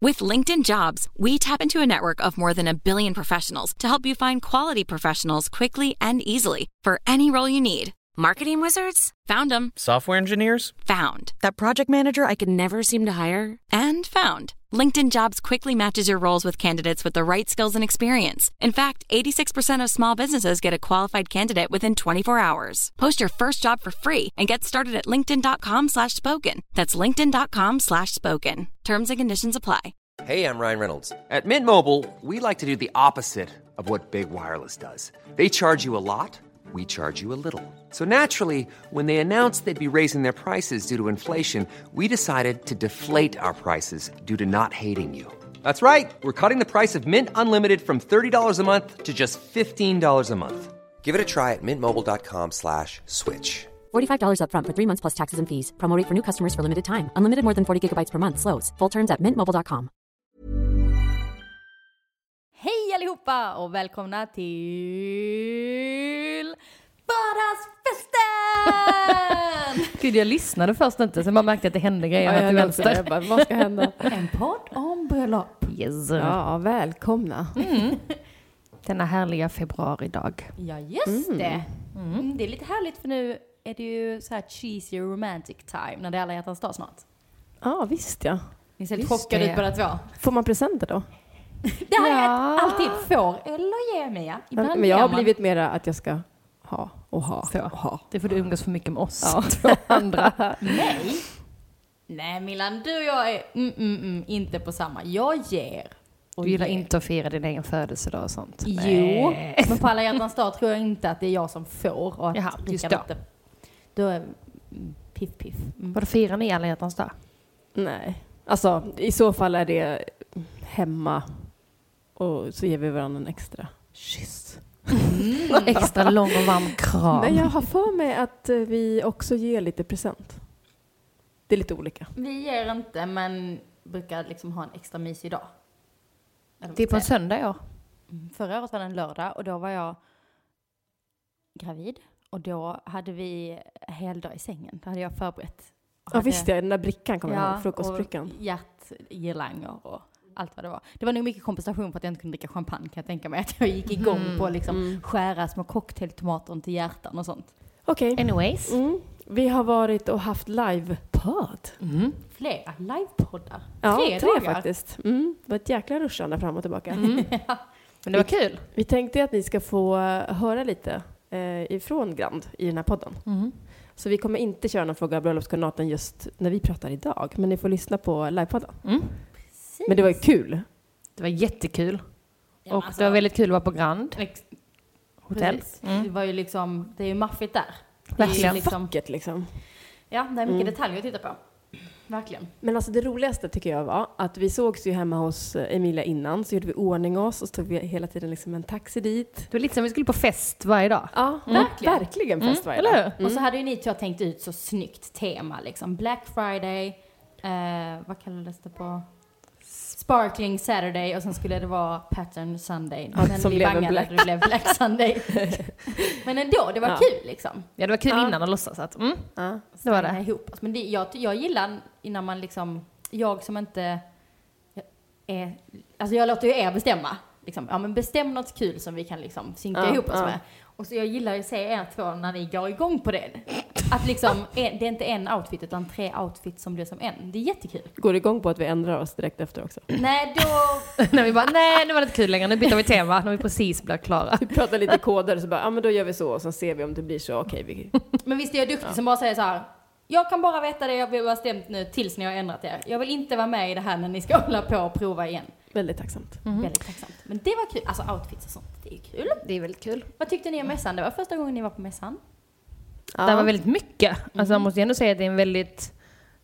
With LinkedIn Jobs, we tap into a network of more than 1 billion professionals to help you find quality professionals quickly and easily for any role you need. Marketing wizards? Found them. Software engineers? Found. That project manager I could never seem to hire? And found. LinkedIn Jobs quickly matches your roles with candidates with the right skills and experience. In fact, 86% of small businesses get a qualified candidate within 24 hours. Post your first job for free and get started at linkedin.com/spoken. That's linkedin.com/spoken. Terms and conditions apply. Hey, I'm Ryan Reynolds. At Mint Mobile, we like to do the opposite of what Big Wireless does. They charge you a lot. We charge you a little. So naturally, when they announced they'd be raising their prices due to inflation, we decided to deflate our prices due to not hating you. That's right. We're cutting the price of Mint Unlimited from $30 a month to just $15 a month. Give it a try at mintmobile.com/switch. $45 up front for 3 months plus taxes and fees. Promo rate for new customers for limited time. Unlimited more than 40 gigabytes per month. Slows full terms at mintmobile.com. Hej allihopa och välkomna till vardagsfesten! Gud, jag lyssnade först inte, så man märkte att det hände grejer här till vänster. Jag bara, vad ska hända? En podd om bröllop. Yes. Ja, välkomna. Denna härliga februaridag. Ja, just det. Det är lite härligt för nu är det ju så här cheesy romantic time när det är alla hjärtans dag snart. Ja, visst ja. Ni ser lite chockade ut båda två. Får man presenter då? Det har jag alltid får eller ge mig. Men jag har blivit mera att jag ska ha. Det får du umgås för mycket med oss. Ja. Två andra. Nej Milan, du och jag är inte på samma. Jag ger. Du gillar inte att fira din egen födelsedag och sånt. Jo, men på alla hjärtans dag tror jag inte att det är jag som får. Och att jaha, just då. Då är piff. Vad firar ni alla hjärtans dag? Nej, alltså i så fall är det hemma och så ger vi varandra en extra kyss. Extra lång och varm kram. Men jag har för mig att vi också ger lite present. Det är lite olika. Vi ger inte, men brukar liksom ha en extra mysig dag. Det är på en söndag, ja. Förra året var det en lördag och då var jag gravid. Och då hade vi hel dag i sängen. Då hade jag förberett. Ja, visst ja, den där brickan kommer jag ihåg, frukostbrickan. Och hjärtgirlanger och allt vad det var. Det var nog mycket kompensation för att jag inte kunde dricka champagne, kan jag tänka mig. Att jag gick igång på liksom skära små cocktailtomater till hjärtan och sånt. Okej. Anyways. Vi har varit och haft livepodd. Flera livepoddar. Ja, 3 3 dagar. faktiskt. Det var ett jäkla ruschande fram och tillbaka. Men det var kul. Vi tänkte att ni ska få höra lite ifrån Grand i den här podden. Så vi kommer inte köra någon fråga av bröllopskoordinaten just när vi pratar idag. Men ni får lyssna på livepodden. Men det var ju kul. Det var jättekul. Ja, och alltså, det var väldigt kul att vara på Grand hotell. Det var ju liksom, det är ju maffigt där. Verkligen. Liksom, Facket liksom. ja, det är mycket detaljer att titta på. Verkligen. Men alltså det roligaste tycker jag var att vi sågs ju hemma hos Emilia innan. Så gjorde vi ordning oss och så tog vi hela tiden liksom en taxi dit. Det var lite som vi skulle på fest varje dag. Ja, verkligen fest varje dag. Eller hur? Och så hade ju ni två tänkt ut så snyggt tema liksom. Black Friday, vad kallades det på? Sparkling Saturday och sen skulle det vara Pattern Sunday. Ja, men som vi blev bangade Black. att det blev Black Sunday. Men ändå, det var kul liksom. Ja, det var kul innan att låtsas att det var det. Ihop oss. Men det, jag gillar innan man liksom, jag som inte är, alltså jag låter ju er bestämma. Liksom, ja men bestäm något kul som vi kan liksom synka ihop oss med. Och så jag gillar att se er två när ni går igång på det. Att liksom, det är inte en outfit utan 3 outfits som blir som en. Det är jättekul. Går igång på att vi ändrar oss direkt efter också. Nej, då... När vi bara, nej, nu var det inte kul längre. Nu byter vi tema när vi precis blir klara. Vi pratar lite koder och så bara, ja men då gör vi så. Och så ser vi om det blir så, okej. Men visst är jag duktig som bara säger så här: jag kan bara veta det jag vill ha stämt nu tills ni har ändrat er. Jag vill inte vara med i det här när ni ska hålla på och prova igen. Väldigt tacksamt. Väldigt tacksamt. Men det var kul. Alltså outfits och sånt, det är kul. Det är väldigt kul. Vad tyckte ni om mässan? Det var första gången ni var på mässan. Ja. Det var väldigt mycket. Alltså jag måste ändå säga att det är en väldigt,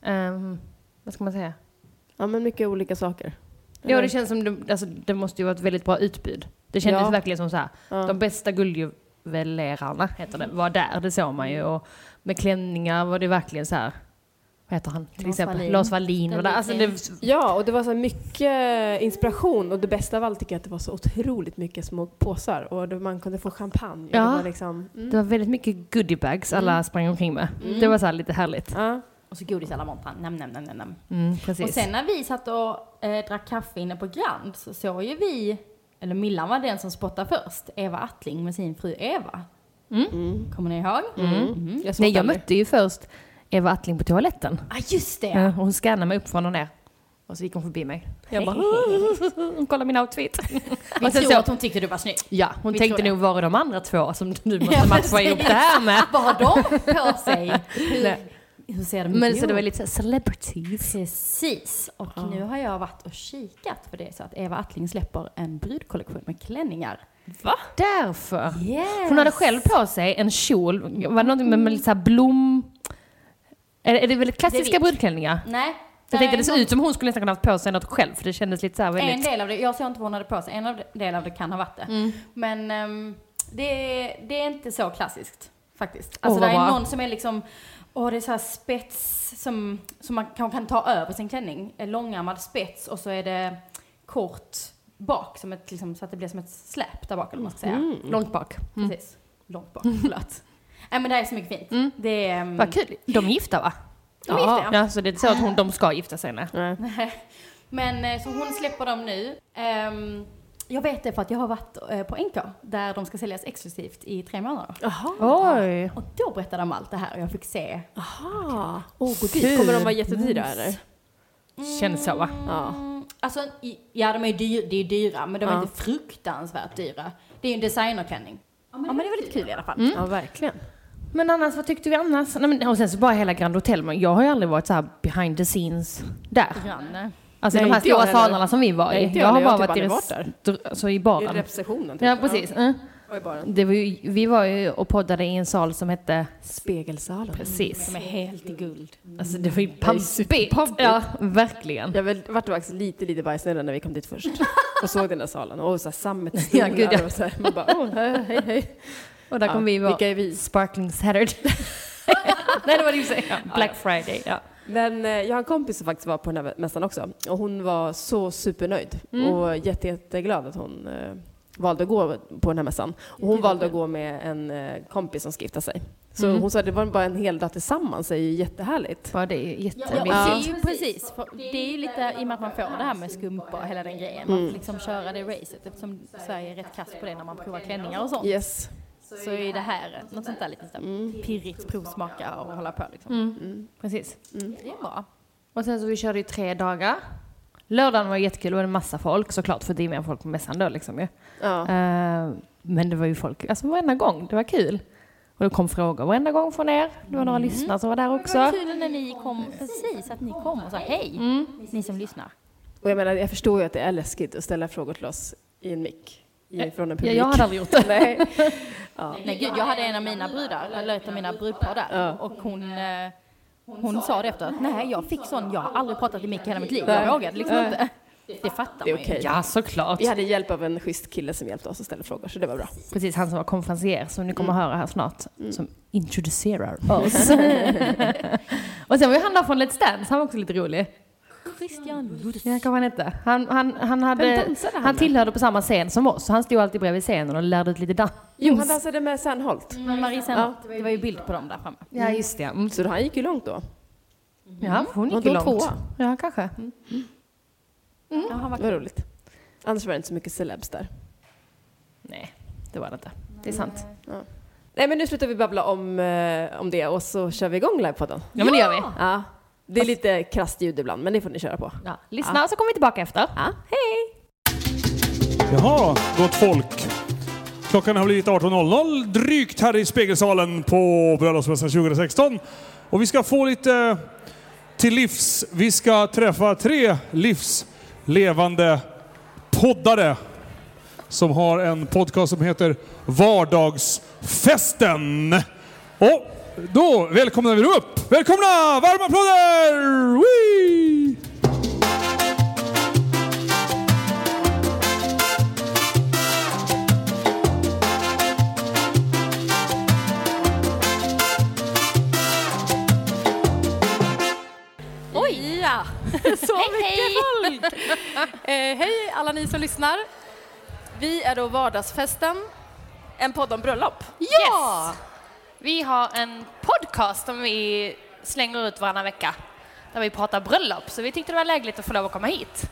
vad ska man säga? Ja, men mycket olika saker. Ja, det känns som det måste ju vara ett väldigt bra utbud. Det kändes verkligen som så här. De bästa guldjuvelerarna heter det, var där, det såg man ju. Och med klänningar var det verkligen så här. Vad heter han? Till exempel Lars Wallin. Och där. Alltså ja, och det var så mycket inspiration. Och det bästa av allt tycker jag att det var så otroligt mycket små påsar. Och man kunde få champagne. Ja, det var, liksom, det var väldigt mycket goodiebags alla sprang omkring med. Det var så här lite härligt. Ja. Och så godis alla montran. Nam. Precis. Och sen när vi satt och drack kaffe inne på Grand så såg ju vi, eller Millan var den som spottade först, Eva Attling med sin fru Eva. Kommer ni ihåg? Jag mötte ju först Eva Attling på toaletten. Just det. Ja, hon scannade mig upp från och ner. Och så gick hon förbi mig. Jag bara, kolla min outfit. Vi tror att hon tyckte du var snygg. Ja, hon tänkte nog, var är de andra två som du måste matcha ihop det här med? Vad har de på sig? Hur ser de ut? Men så det var lite så celebrities. Precis. Och nu har jag varit och kikat för det så att Eva Attling släpper en brudkollektion med klänningar. Va? Därför. Yes. Hon hade själv på sig en kjol. Var det någonting med lite så här blom... Är det väldigt klassiska brudklänningar? Nej. Jag tänkte det såg ut som hon skulle nästan kunna ha på sig något själv. För det kändes lite så här väldigt... En del av det, jag såg inte vad hon hade på sig. En del av det kan ha varit det. Men det är inte så klassiskt faktiskt. Alltså det är någon som är liksom... Och det är så här spets som man kan ta över sin klänning. En långärmad spets och så är det kort bak som ett, liksom, så att det blir som ett släp där bak, eller man ska säga. Långt bak. Precis. Långt bak, förlåt. Nej, men det är så mycket fint. Det är... Vad kul. De är gifta, va? De är gifta, ja. Så det är inte så att de ska gifta sig, nej. Men så hon släpper dem nu. Jag vet det för att jag har varit på NK där de ska säljas exklusivt i 3 månader. Oj. Och då berättade de allt det här och jag fick se. Aha. Kommer de vara jättedyra eller? Känns så, va? Ja. Alltså, ja, de är dyra, men de är inte fruktansvärt dyra. Det är ju en designerklänning. Ja, men det är väldigt kul i alla fall. Ja, verkligen. Men annars, vad tyckte vi annars? Nej, men, och sen så bara hela Grand Hotel. Men jag har ju aldrig varit så här behind the scenes där. Alltså de här stora salarna som vi var i. Jag har bara varit där. I baren. I receptionen. Typ. Ja, precis. Och i baren. Det var ju, vi var ju och poddade i en sal som hette Spegelsalen. Precis. Som är helt i guld. Alltså det var ju pampigt. Ja, verkligen. Jag vart faktiskt lite bajsnödig när vi kom dit först. Och såg den där salen. Och så här sammetsstolar. Ja, gud, ja. Och så här. Man bara, hej. Och där kom vi vara. Vilka är vi? Sparkling Saturday. Nej, det var det du säger. Black Friday, ja. Men jag har en kompis som faktiskt var på den här mässan också. Och hon var så supernöjd. Och jätteglad att hon valde att gå på den här mässan. Och hon valde att gå med en kompis som ska gifta sig. Så hon sa att det var bara en hel dag tillsammans. Det är ju jättehärligt. Ja, det är jättemysigt. Ja, det är ju precis. Det är ju lite i och med att man får det här med skumpa och hela den grejen. Man får liksom köra det racet eftersom Sverige är rätt kass på det när man provar klänningar och sånt. Yes. Så är det här något sånt där lite pirrigt provsmaka och hålla på liksom. Precis. Det är bra. Och sen så vi körde i 3 dagar. Lördagen var jättekul och det var en massa folk såklart för det är mer folk på mässan då liksom ju. Ja. Men det var ju folk, alltså varenda gång, det var kul. Och det kom frågor varenda gång från er. Det var några lyssnare som var där också. Det var kul när ni kom, precis att ni kom och sa hej, ni som lyssnar. Och jag menar, jag förstår ju att det är läskigt att ställa frågor till oss i en mick. Från en publik. Jag hade aldrig gjort det. Nej. Nej gud, jag hade en av mina brudar, eller ett av mina brudpar där. Och hon sa det efter att nej, jag fick sån, jag har aldrig pratat i mick hela mitt liv. Jag vågade liksom inte. Det fattar man ju. Ja, såklart. Vi hade hjälp av en schysst kille som hjälpte oss att ställa frågor, så det var bra. Precis, han som var konferencier som ni kommer att höra här snart. Som introducerar oss. Och sen var ju han där från Let's Dance, han var också lite rolig. Christian Lutz. Jag kommer inte. Han tillhörde på samma scen som oss. Så han stod alltid bredvid scenen och lärde ut lite dans. Jo, han dansade med Sandholt. Marie Sandholt. Det var ju bild på dem där framme. Ja, just det. Så han gick ju långt då. Ja, hon gick ju långt. Ja, kanske. Ja, han var roligt. Annars var det inte så mycket celebs där. Nej, det var det inte. Det är sant. Ja. Nej, men nu slutar vi babbla om det och så kör vi igång livepodden. Ja, men det gör vi. Ja. Det är lite krasst ljud ibland, men det får ni köra på. Ja. Lyssna så kommer vi tillbaka efter. Ja. Hej! Jaha, gott folk. Klockan har blivit 18.00 drygt här i Spegelsalen på Bröllopsmässan 2016. Och vi ska få lite till livs. Vi ska träffa 3 livslevande poddare som har en podcast som heter Vardagsfesten. Och då välkomnar vi upp. Välkomna! Varma applåder! Wee! Oj! Ja, så mycket folk! Hej alla ni som lyssnar. Vi är då Vardagsfesten, en podd om bröllop. Ja! Vi har en podcast som vi slänger ut varannan vecka. Där vi pratar bröllop. Så vi tyckte det var lägligt att få lov att komma hit.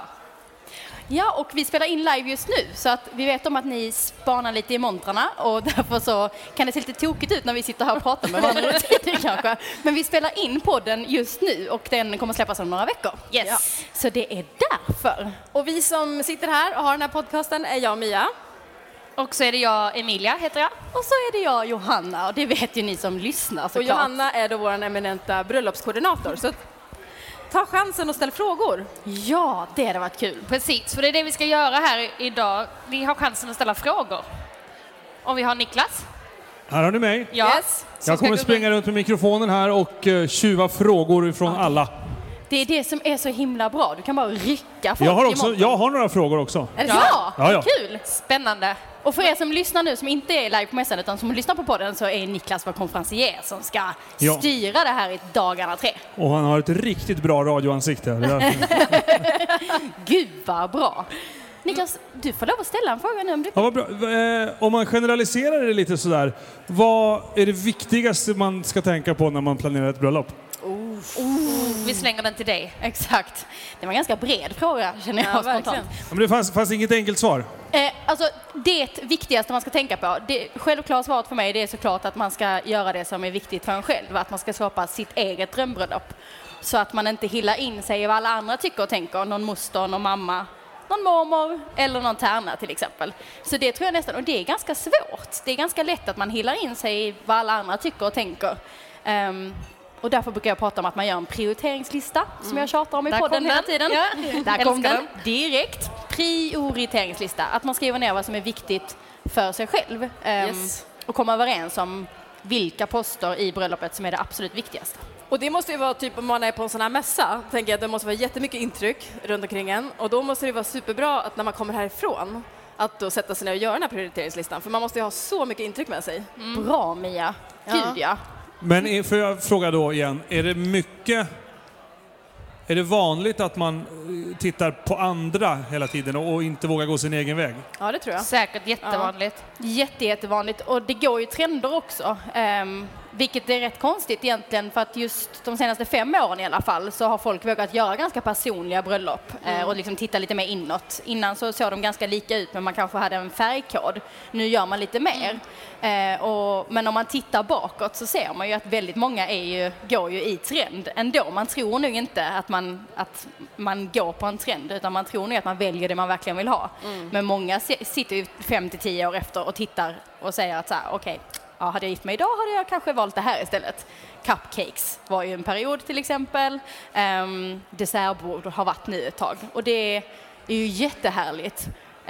Ja, och vi spelar in live just nu så att vi vet om att ni spanar lite i montrarna och därför så kan det se lite tokigt ut när vi sitter här och pratar med varandra kanske. Men vi spelar in podden just nu och den kommer släppas om några veckor. Yes. Ja. Så det är därför. Och vi som sitter här och har den här podcasten är jag och Mia. Och så är det jag, Emilia heter jag. Och så är det jag, Johanna, och det vet ju ni som lyssnar såklart. Och Johanna är då vår eminenta bröllopskoordinator. Så ta chansen och ställ frågor. Ja, det hade varit kul. Precis, för det är det vi ska göra här idag. Vi har chansen att ställa frågor. Och vi har Niklas. Här har ni mig. Ja. Yes. Jag kommer springa runt med mikrofonen här och tjuva frågor från alla. Det är det som är så himla bra. Du kan bara rycka folk Jag har några frågor också. Är det så? Ja. Kul! Spännande. Och för er som lyssnar nu, som inte är live på mässan utan som lyssnar på podden, så är Niklas vår konferencier som ska styra det här i dagarna 3. Och han har ett riktigt bra radioansikte. Gud vad bra! Niklas, du får lov att ställa en fråga nu om du... Ja, vad bra. Om man generaliserar det lite sådär, vad är det viktigaste man ska tänka på när man planerar ett bröllop? Vi slänger den till dig. Exakt. Det var en ganska bred fråga, känner jag spontant. Men det fanns inget enkelt svar. Alltså, det viktigaste man ska tänka på, det självklara svaret för mig, det är såklart att man ska göra det som är viktigt för en själv. Att man ska skapa sitt eget drömbröllop. Så att man inte hillar in sig i vad alla andra tycker och tänker. Någon moster, någon mamma, någon mormor eller någon tärna till exempel. Så det tror jag nästan, och det är ganska svårt. Det är ganska lätt att man hillar in sig i vad alla andra tycker och tänker. Och därför brukar jag prata om att man gör en prioriteringslista som jag tjatar om i podden hela tiden. Ja. Där kom den direkt. Prioriteringslista. Att man skriver ner vad som är viktigt för sig själv. Och komma överens om vilka poster i bröllopet som är det absolut viktigaste. Och det måste ju vara typ om man är på en sån här mässa, tänker jag att det måste vara jättemycket intryck runt omkring en. Och då måste det vara superbra att när man kommer härifrån att då sätta sig ner och göra den här prioriteringslistan. För man måste ju ha så mycket intryck med sig. Bra Mia. Gud ja. Men får jag fråga då igen, är det vanligt att man tittar på andra hela tiden och inte vågar gå sin egen väg? Ja, det tror jag. Säkert jättevanligt. Jättevanligt. Och det går ju trender också. Vilket är rätt konstigt egentligen, för att just de senaste 5 åren i alla fall så har folk vågat göra ganska personliga bröllop och liksom titta lite mer inåt. Innan så såg de ganska lika ut, men man kanske hade en färgkod. Nu gör man lite mer. Men om man tittar bakåt så ser man ju att väldigt många går ju i trend ändå. Man tror nog inte att man går på en trend, utan man tror nog att man väljer det man verkligen vill ha. Men många sitter ju 5-10 år efter och tittar och säger att okej, hade jag gift mig idag hade jag kanske valt det här istället. Cupcakes var ju en period till exempel. Dessertbord har varit nu ett tag. Och det är ju jättehärligt.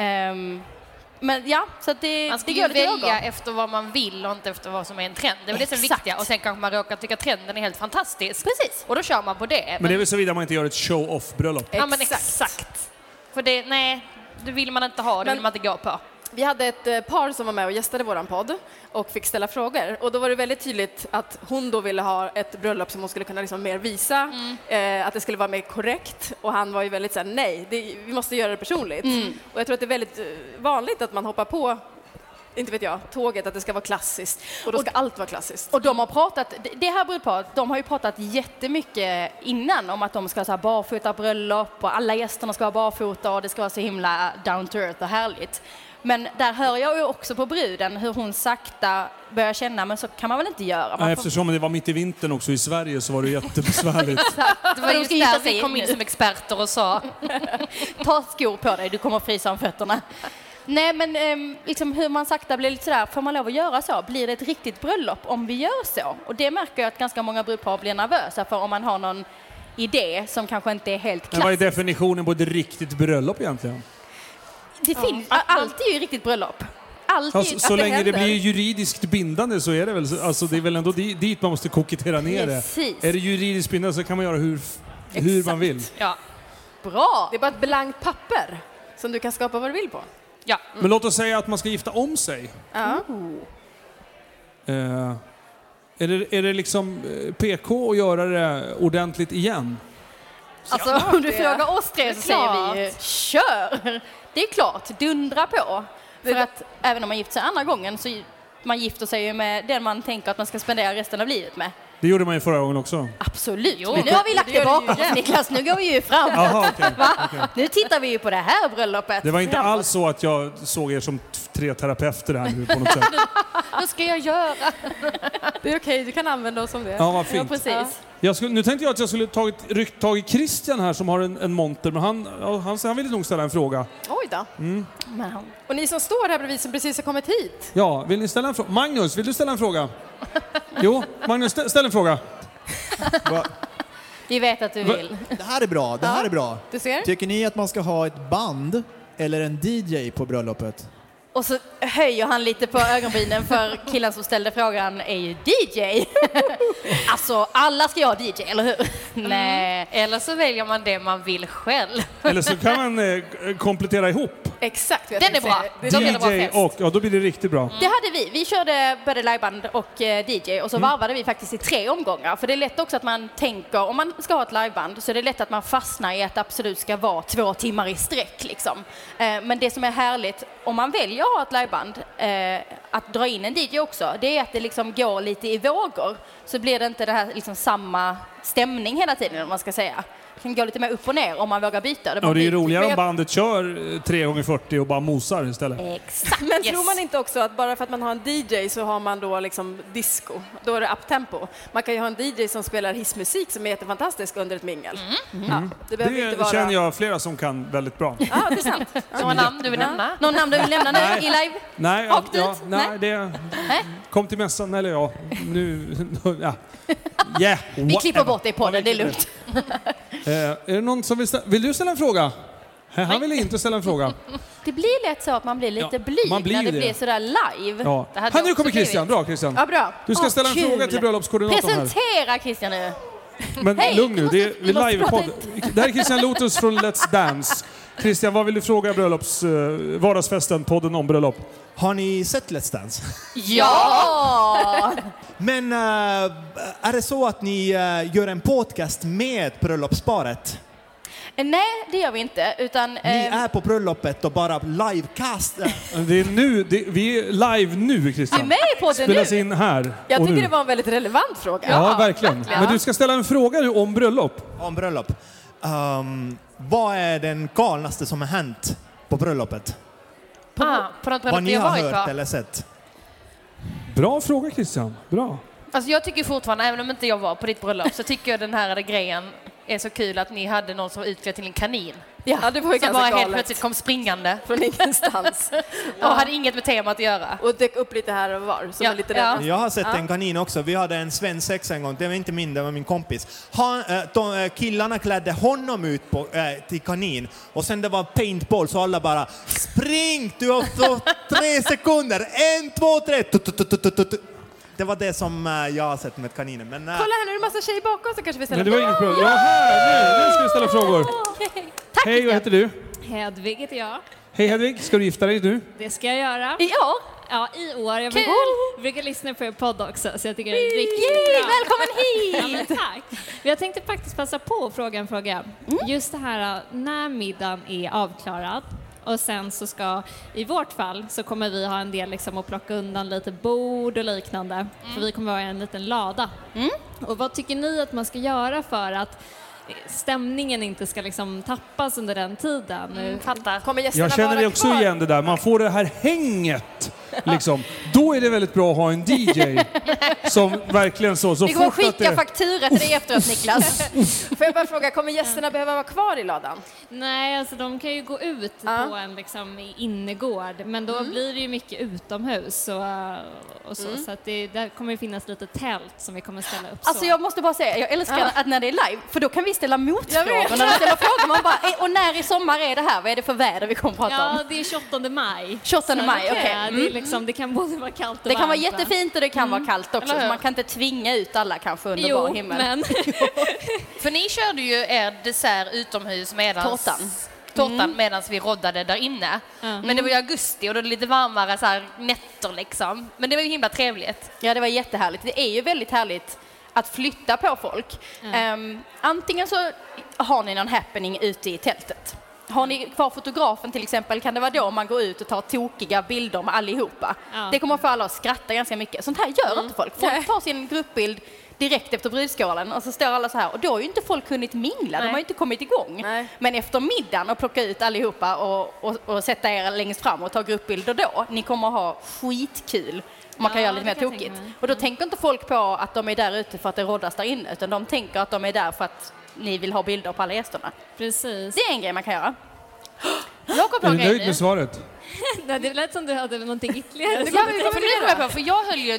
Men ja, så att man ska ju välja efter vad man vill och inte efter vad som är en trend. Det är väl det som är viktiga. Och sen kanske man råkar tycka trenden är helt fantastisk. Precis. Och då kör man på det. Men det är väl så vidare man inte gör ett show-off-bröllop. Ja, men exakt. För det vill man inte ha, det vill man inte gå på. Vi hade ett par som var med och gästade våran podd och fick ställa frågor. Och då var det väldigt tydligt att hon då ville ha ett bröllop som hon skulle kunna liksom mer visa. Att det skulle vara mer korrekt. Och han var ju väldigt så här: nej, vi måste göra det personligt. Och jag tror att det är väldigt vanligt att man hoppar på, inte vet jag, tåget, att det ska vara klassiskt. Och då ska allt vara klassiskt. Och de har pratat, det här brudparet, de har ju pratat jättemycket innan om att de ska ha barfota bröllop och alla gästerna ska ha barfota och det ska vara så himla down to earth och härligt. Men där hör jag ju också på bruden hur hon sakta börjar känna, men så kan man väl inte göra. Eftersom det var mitt i vintern också i Sverige så var det jättebesvärligt. Det var just där vi kom in som experter och sa ta skor på dig, du kommer frysa om fötterna. Nej, men liksom hur man sakta blir lite sådär, får man lov att göra så? Blir det ett riktigt bröllop om vi gör så? Och det märker jag att ganska många brudpar blir nervösa för, om man har någon idé som kanske inte är helt klassisk. Men vad är definitionen på ett riktigt bröllop egentligen? Det finns, allt är ju riktigt bröllop. Så länge det blir juridiskt bindande så är det väl, alltså det är väl ändå dit man måste kokettera ner det. Är det juridiskt bindande så kan man göra hur man vill. Ja. Bra! Det är bara ett blankt papper som du kan skapa vad du vill på. Ja. Men låt oss säga att man ska gifta om sig. Är det liksom PK att göra det ordentligt igen? Alltså om du frågar oss tre så säger vi ju, kör! Det är klart, dundra på. För att även om man gifter sig andra gången så man gifter sig ju med den man tänker att man ska spendera resten av livet med. Det gjorde man ju förra gången också. Absolut. Nu har vi lagt det bakom oss, Niklas. Nu går vi ju framåt. Aha, okay. Nu tittar vi ju på det här bröllopet. Det var inte alls så att jag såg er som 3 terapeuter här nu på något sätt. Vad ska jag göra? Det är okej, du kan använda oss som det. Ja, vad fint. Ja, precis. Nu tänkte jag att jag skulle ryckt tag i Christian här som har en monter, men han ville nog ställa en fråga. Oj då. Och ni som står här bredvid som precis har kommit hit. Ja, vill ni ställa en fråga? Magnus, vill du ställa en fråga? Jo, Magnus, ställ en fråga. Vi vet att du vill. Det här är bra, det här är bra. Du ser? Tycker ni att man ska ha ett band eller en DJ på bröllopet? Och så höjer han lite på ögonbrynen för killen som ställde frågan är ju DJ. Alltså, alla ska ju ha DJ, eller hur? Nej, eller så väljer man det man vill själv. Eller så kan man komplettera ihop. Exakt. Den är bra. DJ och då blir det riktigt bra. Det hade vi. Vi körde både liveband och DJ och så varvade vi faktiskt i 3 omgångar. För det är lätt också att man tänker, om man ska ha ett liveband så är det lätt att man fastnar i att det absolut ska vara 2 timmar i sträck liksom. Men det som är härligt om man väljer att ha ett liveband, att dra in en DJ också, det är att det liksom går lite i vågor. Så blir det inte det här liksom samma stämning hela tiden, om man ska säga. Det kan gå lite mer upp och ner om man vågar byta. Det är ju roligare om bandet kör 3x40 och bara mosar istället. Exakt. Men tror man inte också att bara för att man har en DJ så har man då liksom disco? Då är det uptempo. Man kan ju ha en DJ som spelar hissmusik som är jättefantastisk under ett mingel. Ja, det inte vara... känner jag flera som kan väldigt bra. Ja, det är sant. Några namn du vill nämna? Någon namn du vill nämna nu i live? Nej, kom till mässan, eller ja. Nu, ja. Yeah, vi klipper bort det på det är lugnt. Är det någon som vill du ställa en fråga? Han vill inte ställa en fråga. Det blir lätt så att man blir lite blyg när det blir sådär live. Ja. Nu kommer Christian. Bra, Christian. Ja, bra. Du ska ställa en fråga till bröllopskoordinatorn här. Presentera Christian nu. Men lugn nu, det är livepodd. Det här är Christian Lotus från Let's Dance. Christian, vad vill du fråga vardagsfesten, podden om bröllop? Har ni sett Let's Dance? Ja! Men är det så att ni gör en podcast med bröllopsparet? Nej, det gör vi inte. Utan, ni är på bröllopet och bara livecast. Det är nu, vi är live nu, Christian. Du är med på det spelas nu. In här. Jag tycker det var en väldigt relevant fråga. Ja, verkligen. Men du ska ställa en fråga nu om bröllop. Om bröllop. Vad är den galnaste som har hänt på bröllopet? På något bröllop vad ni jag har varit hört på. eller sett? Bra fråga, Christian. Bra. Alltså jag tycker fortfarande, även om inte jag var på ditt bröllop, så tycker jag den här grejen är så kul att ni hade någon som var utklädd till en kanin. Ja, det var ju som ganska bara galet. helt plötsligt kom springande. Från ingenstans. Och hade inget med temat att göra. Och dök upp lite här och var. Som är lite Jag har sett en kanin också. Vi hade en svensexa en gång. Det var inte min, det var min kompis. Killarna klädde honom ut till kanin. Och sen det var paintball så alla bara spring! Du har så 3 sekunder. 1, 2, 3. Det var det som jag har sett med kaninen. Men, kolla här, nu är det en massa tjejer bakom så kanske vi ställer frågor. Det var inget problem. Ja, här! Nu ska vi ställa frågor. Tack, hej, vad heter du? Hedvig heter jag. Hej Hedvig, ska du gifta dig nu? Det ska jag göra. Ja. Ja, i år. Jag brukar lyssna på er podd också, så jag tycker det är riktigt bra. Välkommen hit! Ja, tack. Men jag tänkte faktiskt passa på att fråga en fråga. Just det här när middagen är avklarad och sen så ska, i vårt fall, så kommer vi ha en del liksom att plocka undan lite bord och liknande. För vi kommer ha en liten lada. Och vad tycker ni att man ska göra för att stämningen inte ska liksom tappas under den tiden? Fattar. Jag känner det också igen det där. Man får det här hänget. Liksom. Då är det väldigt bra att ha en DJ som verkligen så vi kommer skicka faktura till dig efteråt, Niklas. Får jag bara fråga, kommer gästerna behöva vara kvar i ladan? Nej, alltså de kan ju gå ut på en liksom innergård, men då blir det ju mycket utomhus och så. Så att där kommer det finnas lite tält som vi kommer ställa upp. Alltså jag måste bara säga, jag älskar att när det är live, för då kan vi ställa motfrågor. När vi ställer frågor, man bara, och när i sommar är det här? Vad är det för väder vi kommer att prata om? Ja, det är 28 maj. 28 maj, okej. Det kan både vara kallt och det kan vara varmt, jättefint och det kan vara kallt också. Så man kan inte tvinga ut alla kanske under bar himmel. Men för ni körde ju er dessert utomhus tårtan medan vi roddade där inne. Men det var i augusti och då är det lite varmare så här nätter liksom. Men det var ju himla trevligt. Ja, det var jättehärligt. Det är ju väldigt härligt att flytta på folk. Antingen så har ni någon happening ute i tältet. Har ni kvar fotografen till exempel, kan det vara då man går ut och tar tokiga bilder med allihopa. Det kommer att få alla att skratta ganska mycket. Sånt här gör inte folk. Folk tar sin gruppbild. direkt efter brudskålen och så står alla så här och då har ju inte folk hunnit mingla, de har ju inte kommit igång. Nej. Men efter middagen och plocka ut allihopa och sätta er längst fram och ta gruppbilder då, ni kommer ha skitkul. Man kan göra lite mer tokigt. Och då tänker inte folk på att de är där ute för att det råddas där inne, utan de tänker att de är där för att ni vill ha bilder på alla gästerna. Precis. Det är en grej man kan göra. Jakob Är du nöjd med svaret? Nej, det lät som du hade någonting ytterligare. För jag höll ju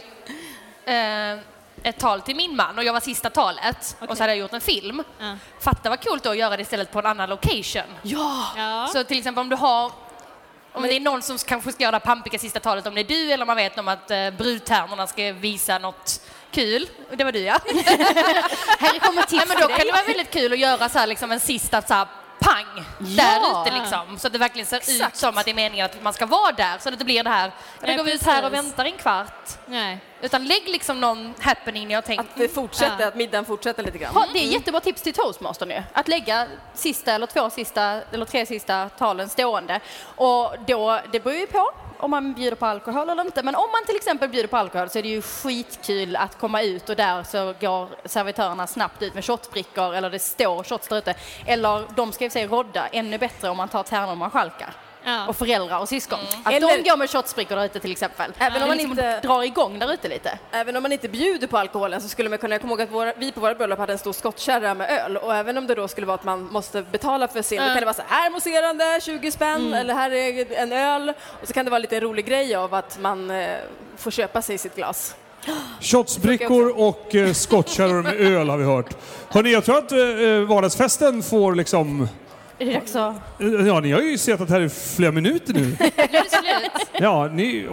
ett tal till min man och jag var sista talet och så hade jag gjort en film. Fatta vad coolt då att göra det istället på en annan location. Ja. Så till exempel om det är någon som kanske ska göra pampiga sista talet, om det är du eller man vet om att brudtärnorna ska visa något kul. Det var du, ja. Här kommer tips. Men då kan det vara väldigt kul att göra så här, liksom en sista så här, pang där ute liksom. Så att det verkligen ser ut som att det är meningen att man ska vara där. Så att det blir det här, då går vi ut här och väntar en kvart. Nej. Utan lägg liksom någon happening jag tänkt. Att det fortsätter, att middagen fortsätter lite grann. Det är jättebra tips till Toastmaster nu. Att lägga sista eller 2 sista eller 3 sista talen stående. Och då, det beror ju på om man bjuder på alkohol eller inte. Men om man till exempel bjuder på alkohol så är det ju skitkul att komma ut och där så går servitörerna snabbt ut med shotbrickor eller det står shots där ute. Eller de ska ju säga rodda, ännu bättre om man tar tärnor och man schalkar. Ja. Och föräldrar och syskon. Att Eller- de går med shotsbrickor där ute till exempel. Även om man liksom inte- drar igång där ute lite. Även om man inte bjuder på alkoholen så skulle man kunna komma ihåg att vi på våra bröllop hade en stor skottkärra med öl. Och även om det då skulle vara att man måste betala för sin, då kan det vara så här mousserande, 20 spänn, eller här är en öl. Och så kan det vara lite en rolig grej av att man får köpa sig sitt glas. Shotsbrickor och skottkärror med öl har vi hört. Hörrni, jag tror att vardagsfesten får liksom... Är det dags att... Ja, ni har ju suttit här i flera minuter nu. Ja,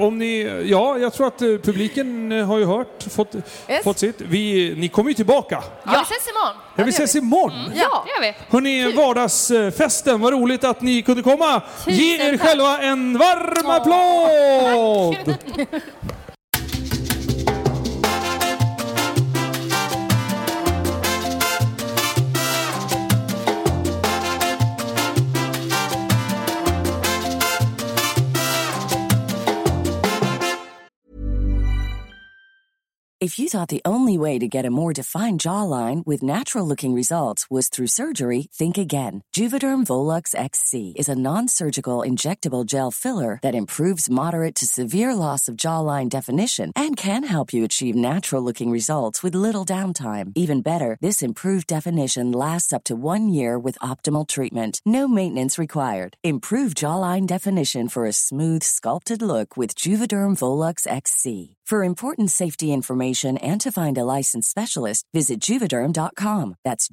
jag tror att publiken har ju hört, fått sitt. Ni kommer ju tillbaka. Ja, vi ses imorgon. Ja, vi ses imorgon. Ja, det gör vi. Hörrni, vardagsfesten, vad roligt att ni kunde komma. Ge er själva en varm applåd! If you thought the only way to get a more defined jawline with natural-looking results was through surgery, think again. Juvederm Volux XC is a non-surgical injectable gel filler that improves moderate to severe loss of jawline definition and can help you achieve natural-looking results with little downtime. Even better, this improved definition lasts up to 1 year with optimal treatment. No maintenance required. Improve jawline definition for a smooth, sculpted look with Juvederm Volux XC. For important safety information and to find a licensed specialist, visit Juvederm.com. That's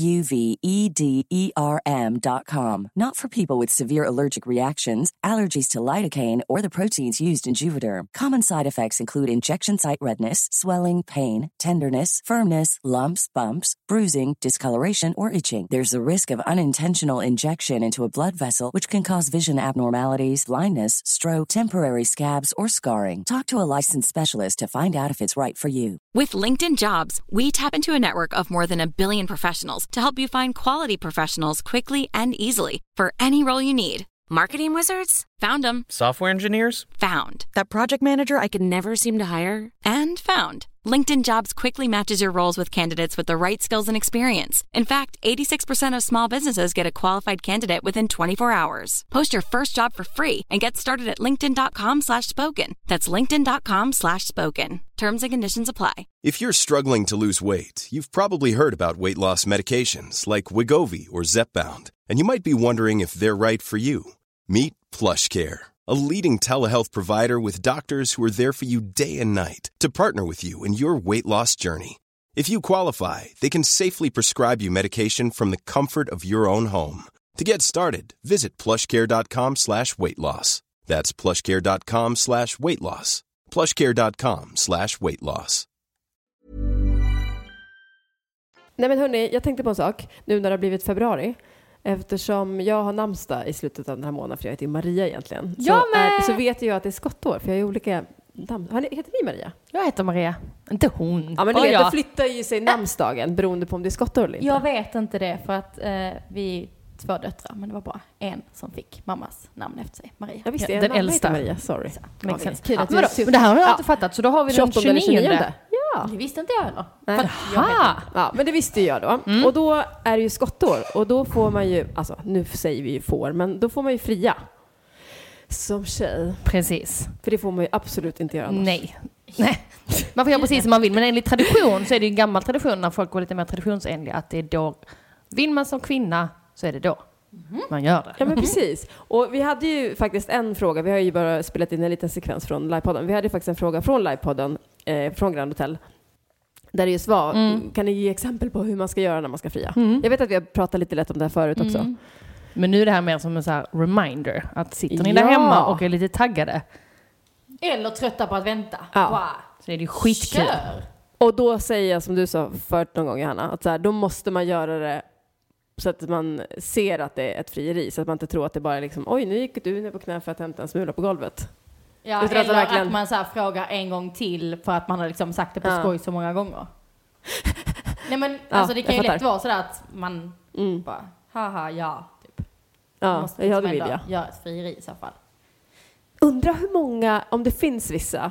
JUVEDERM.com. Not for people with severe allergic reactions, allergies to lidocaine, or the proteins used in Juvederm. Common side effects include injection site redness, swelling, pain, tenderness, firmness, lumps, bumps, bruising, discoloration, or itching. There's a risk of unintentional injection into a blood vessel, which can cause vision abnormalities, blindness, stroke, temporary scabs, or scarring. Talk to a licensed specialist to find out if it's right for you. With LinkedIn Jobs, we tap into a network of more than 1 billion professionals to help you find quality professionals quickly and easily for any role you need. Marketing wizards? Found them. Software engineers? Found. That project manager I could never seem to hire? And found. LinkedIn Jobs quickly matches your roles with candidates with the right skills and experience. In fact, 86% of small businesses get a qualified candidate within 24 hours. Post your first job for free and get started at linkedin.com/spoken. That's linkedin.com/spoken. Terms and conditions apply. If you're struggling to lose weight, you've probably heard about weight loss medications like Wegovy or Zepbound, and you might be wondering if they're right for you. Meet PlushCare, a leading telehealth provider with doctors who are there for you day and night to partner with you in your weight loss journey. If you qualify, they can safely prescribe you medication from the comfort of your own home. To get started, visit plushcare.com/weightloss. That's plushcare.com/weightloss. plushcare.com/weightloss. Nej men hörni, jag tänkte på en sak nu när det har blivit februari. Eftersom jag har namnsdag i slutet av den här månaden, för jag heter Maria egentligen. Så vet jag att det är skottår, för jag är olika namn. Heter ni Maria? Jag heter Maria, inte hon. Ja, men det flyttar ju sig namnsdagen beroende på om det är skottår eller inte. Jag vet inte det, för att vi 2 döttrar, men det var bara en som fick mammas namn efter sig, Maria. Jag visste, den äldsta. Maria, sorry. Men det här har jag inte fattat, så då har vi den 29. Jaha. Det visste inte jag heller. Ja, men det visste jag då. Och då är det ju skottår. Och då får man ju, alltså nu säger vi ju får, men då får man ju fria. Som tjej. Precis. För det får man ju absolut inte göra annars. Nej. Man får göra precis som man vill. Men enligt tradition så är det en gammal tradition när folk går lite mer traditionsenliga. Att det är då, vill man som kvinna så är det då man gör det. Ja, men precis. Och vi hade ju faktiskt en fråga. Vi har ju bara spelat in en liten sekvens från livepodden. Vi hade faktiskt en fråga från livepodden från Grand Hotel. Där det just var, kan ni ge exempel på hur man ska göra när man ska fria? Jag vet att vi har pratat lite lätt om det här förut också. Men nu är det här mer som en så här reminder. Att sitter ni där hemma och är lite taggade. Eller trötta på att vänta. Ja. Wow. Så är det skitkul. Kör. Och då säger jag som du sa förut någon gång, Johanna, att så här, då måste man göra det så att man ser att det är ett frieri. Så att man inte tror att det bara är liksom, oj, nu gick du ner på knä för att hämta en smula på golvet. Ja, utan eller verkligen... att man så här frågar en gång till för att man har liksom sagt det på skoj så många gånger. Nej, men alltså det kan ju lätt vara sådär att man bara, haha, ja, typ. Ja, det vill jag. Göra ett frieri i så fall. Undrar hur många, om det finns vissa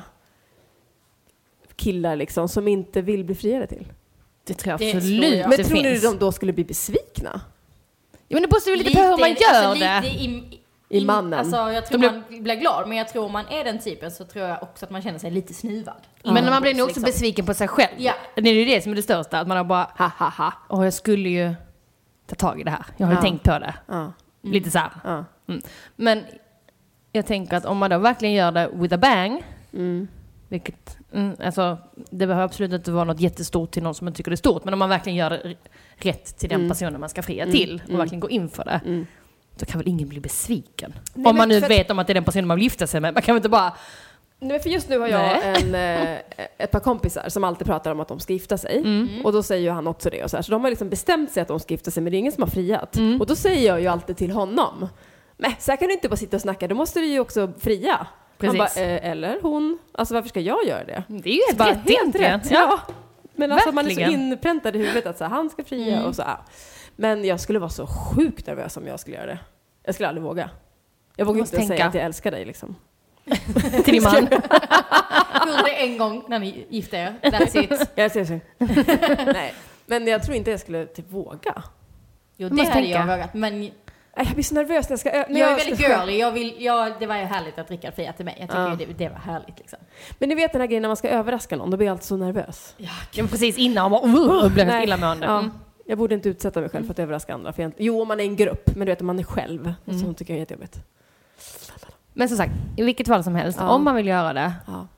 killar liksom som inte vill bli friare till. Det tror jag absolut. Men tror ni de då skulle bli besvikna? Ja, men det måste ju lite på hur man gör alltså, det. I mannen. Alltså, jag tror man blir glad, men jag tror om man är den typen så tror jag också att man känner sig lite snuvad. Men man blir nog också besviken på sig själv. Ja. Det är ju det som är det största. Att man har bara, och jag skulle ju ta tag i det här. Jag har ju tänkt på det. Lite så här. Men jag tänker att om man då verkligen gör det with a bang, vilket, alltså, det behöver absolut inte vara något jättestort till någon som inte tycker det är stort, men om man verkligen gör det rätt till den personen man ska fria till och verkligen gå in för det, då kan väl ingen bli besviken. Nej, om man nu vet om att det är den personen man vill gifta sig med. Man kan väl inte bara... Nej, för just nu har jag ett par kompisar som alltid pratar om att de ska gifta sig. Och då säger ju han också det. Och så de har liksom bestämt sig att de ska gifta sig, men det är ingen som har friat. Och då säger jag ju alltid till honom, men så här kan du inte bara sitta och snacka, då måste du ju också fria. Precis. Han bara, eller hon, alltså varför ska jag göra det? Det är ju helt rätt. Ja. Men alltså man är så inpräntad i huvudet att så här, han ska fria och så. Men jag skulle vara så sjukt nervös om jag skulle göra det. Jag skulle aldrig våga. Jag vågar inte säga att jag älskar dig liksom. Till din man. Gjorde det en gång när ni gifte er. That's it. Jag ser. Nej, men jag tror inte jag skulle typ våga. Jo, det hade jag vågat, men... Jag blir så nervös när jag ska... jag är väldigt girly. Det var ju härligt att Rickard friade till mig. Jag tycker det var härligt liksom. Men ni vet den här grejen när man ska överraska någon, då blir jag alltid så nervös. Ja, men precis innan och bara blir illamående. Jag borde inte utsätta mig själv för att överraska andra. För jo, om man är en grupp, men du vet om man är själv. Så tycker jag är jättejobbigt. Men som sagt, i vilket fall som helst, om man vill göra det.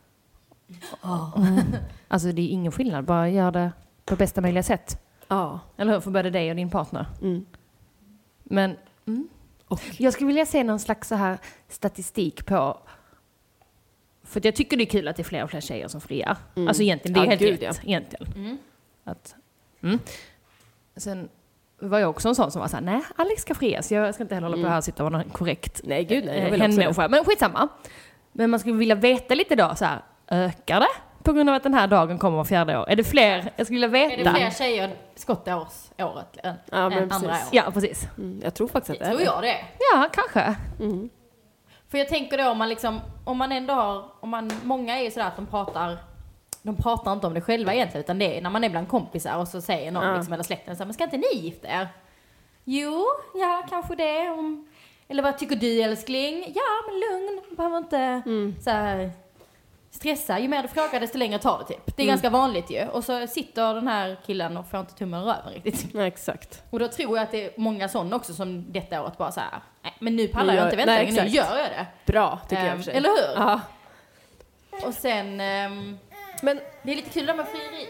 Alltså det är ingen skillnad, bara gör det på bästa möjliga sätt. Eller hur, för både dig och din partner. Men och jag skulle vilja se någon slags så här statistik på, för jag tycker det är kul att det är fler och fler tjejer som friar. Alltså egentligen, det är helt rätt. Egentligen. Sen var jag också en sån som var så här, nej, Alex ska frias. Jag ska inte heller hålla på här och sitta och vara korrekt. Nej, gud, nej. Jag vill också men skitsamma. Men man skulle vilja veta lite då, så här, ökar det på grund av att den här dagen kommer var 4:e år? Är det fler? Jag skulle vilja veta. Är det fler tjejer skottåret än andra år? Ja, precis. Jag tror faktiskt att det är tror jag det. Ja, kanske. För jag tänker då om man ändå har, många är ju sådär att de pratar inte om det själva egentligen, utan det är när man är bland kompisar och så säger någon liksom, eller släkten så här, men ska inte ni gifta er? Jo, ja, kanske det. Eller vad tycker du, älskling? Ja, men lugn. Behöver inte så här stressa. Ju mer du frågar, desto längre tar det typ. Det är ganska vanligt ju. Och så sitter den här killen och får inte tummen i röven riktigt. Ja, exakt. Och då tror jag att det är många sådana också som detta året bara så här, nej, men nu pallar jag inte vänta längre, nu gör jag det. Bra, tycker jag för sig. Eller hur? Ja. Och sen... men det är lite kul med frieri.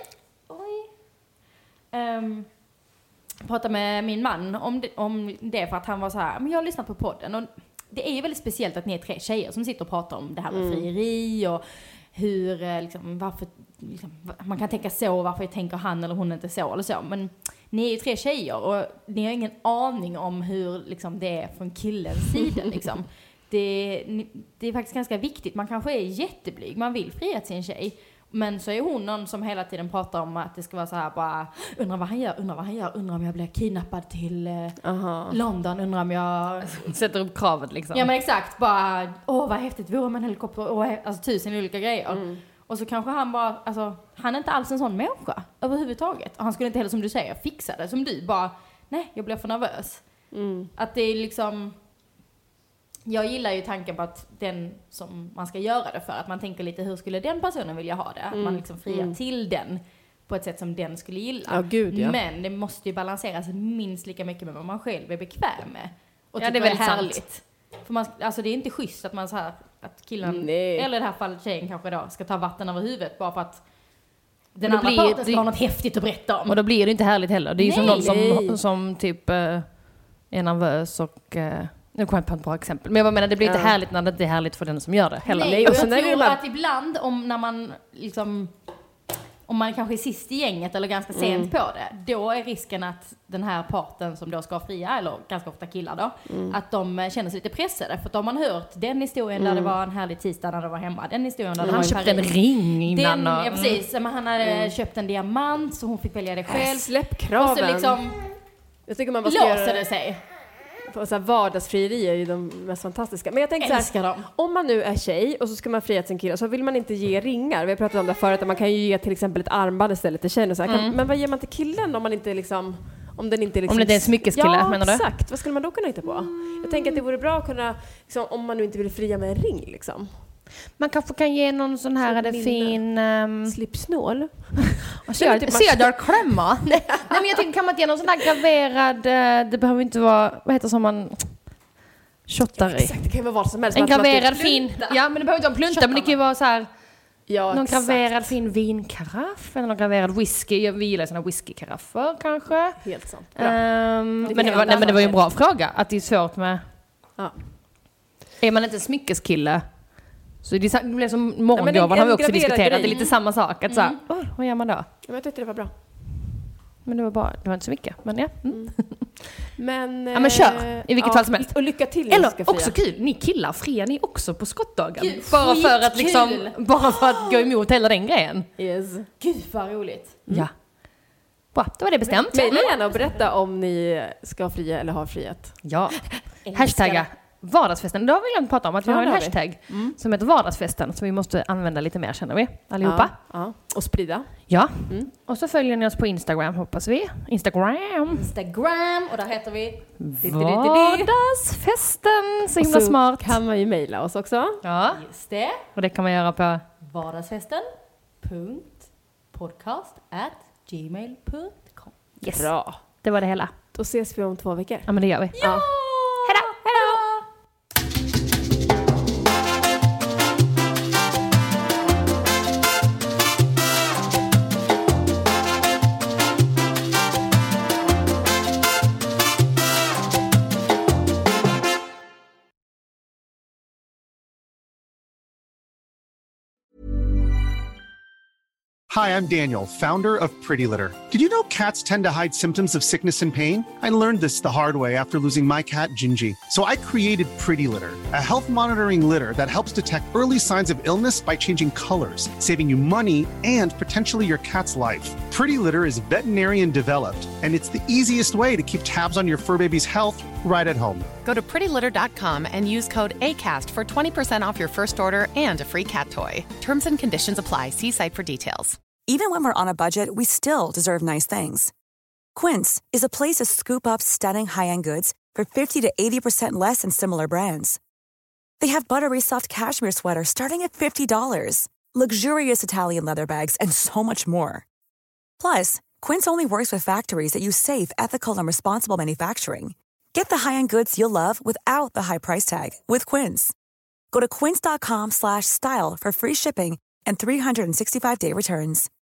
Prata med min man om det för att han var så här, men jag har lyssnat på podden och det är ju väldigt speciellt att ni är 3 tjejer som sitter och pratar om det här med frieri och hur liksom, varför liksom, man kan tänka så, varför tänker han eller hon inte så eller så, men ni är ju 3 tjejer och ni har ingen aning om hur liksom, det är från killens sida liksom. Det är faktiskt ganska viktigt. Man kanske är jätteblyg, man vill fria till sin tjej. Men så är hon någon som hela tiden pratar om att det ska vara så här bara, undrar vad han gör, undrar om jag blir kidnappad till London, undrar om jag... Sätter upp kravet liksom. Ja men exakt, bara, vad häftigt, vore man helikopter, alltså 1000 olika grejer. Och så kanske han bara, alltså, han är inte alls en sån människa överhuvudtaget. Och han skulle inte heller, som du säger, fixa det. Som du, bara, nej, jag blir för nervös. Att det är liksom, jag gillar ju tanken på att den som man ska göra det för, att man tänker lite, hur skulle den personen vilja ha det? Att man liksom friar till den på ett sätt som den skulle gilla. Ja, gud, ja. Men det måste ju balanseras minst lika mycket med vad man själv är bekväm med. Och ja, det är väldigt härligt. Sant. För man, alltså det är inte schysst att man så här, att killen, eller i det här fallet tjejen kanske då, ska ta vatten över huvudet bara för att den andra parten ska ha något häftigt att berätta om. Och då blir det inte härligt heller. Det är ju som någon som typ är nervös och... Nu kommer jag på ett bra exempel. Men jag menar, det blir inte härligt när det inte är härligt för den som gör det heller. Nej, och jag tror att ibland när man liksom... Om man kanske är sist i gänget eller ganska sent på det, då är risken att den här parten som då ska fria, eller ganska ofta killar då, att de känner sig lite pressade. För att de har hört den historien där det var en härlig tisdag när de var hemma, den historien där han köpte en ring innan. Ja, precis. Men han hade köpt en diamant så hon fick välja det själv. Släpp kraven. Och så liksom jag tycker man låser det sig. Så här, vardagsfrieri är ju de mest fantastiska. Men jag tänker så här, om man nu är tjej och så ska man fria till sin kille, så vill man inte ge ringar. Vi har pratat om det förut, att man kan ju ge till exempel ett armband istället till tjejen och så här. Men vad ger man till killen om man inte liksom, om det inte är en smyckeskille, menar du? Ja, exakt. Vad skulle man då kunna hitta på? Jag tänker att det vore bra att kunna, liksom, om man nu inte vill fria med en ring liksom. Man kanske kan ge någon sån här fin... slipsnål. Söderklämma. Nej, men jag tänker, kan man inte ge någon sån här graverad... Det behöver inte vara... Vad heter som man... Shottar i. Exakt, det kan ju vara vad som helst. En graverad fin... Ja, men det behöver inte vara plunta, men det kan ju vara så här... Ja, någon graverad fin vinkaraff eller någon graverad whisky. Vi gillar såna whiskykaraffer kanske. Helt sant. Men det var ju en bra fråga. Att det är svårt med... Ja. Är man inte smyckeskille... Så det blir som morgongåvan har vi också diskuterat. Det är lite samma sak. Att så vad gör man då? Jag tyckte det var bra. Men det var inte så mycket. Men ja. Men kör. I vilket fall som helst. Och lycka till. Eller också kul. Ni killar, friar ni också på skottdagen? Bara för att liksom, bara för att gå emot hela den grejen. Yes. Gud vad roligt. Ja. Bra, då var det bestämt. Mejla gärna och berätta om ni ska fria eller har friat. Ja. Hashtagga vardagsfesten. Då vill jag prata om att vi har en hashtag som heter vardagsfesten som vi måste använda lite mer, känner vi allihopa. Ja. Och sprida. Ja. Och så följer ni oss på Instagram, hoppas vi. Instagram. Och där heter vi Vardagsfesten. Så himla smart. Kan man ju mejla oss också. Ja. Just det. Och det kan man göra på vardagsfesten.podcast@gmail.com. Yes. Bra. Det var det hela. Då ses vi om 2 veckor. Ja, men det gör vi. Ja. Hi, I'm Daniel, founder of Pretty Litter. Did you know cats tend to hide symptoms of sickness and pain? I learned this the hard way after losing my cat, Gingy. So I created Pretty Litter, a health monitoring litter that helps detect early signs of illness by changing colors, saving you money and potentially your cat's life. Pretty Litter is veterinarian developed, and it's the easiest way to keep tabs on your fur baby's health right at home. Go to prettylitter.com and use code ACAST for 20% off your first order and a free cat toy. Terms and conditions apply. See site for details. Even when we're on a budget, we still deserve nice things. Quince is a place to scoop up stunning high-end goods for 50 to 80% less than similar brands. They have buttery soft cashmere sweaters starting at $50, luxurious Italian leather bags, and so much more. Plus, Quince only works with factories that use safe, ethical, and responsible manufacturing. Get the high-end goods you'll love without the high price tag with Quince. Go to quince.com/style for free shipping and 365-day returns.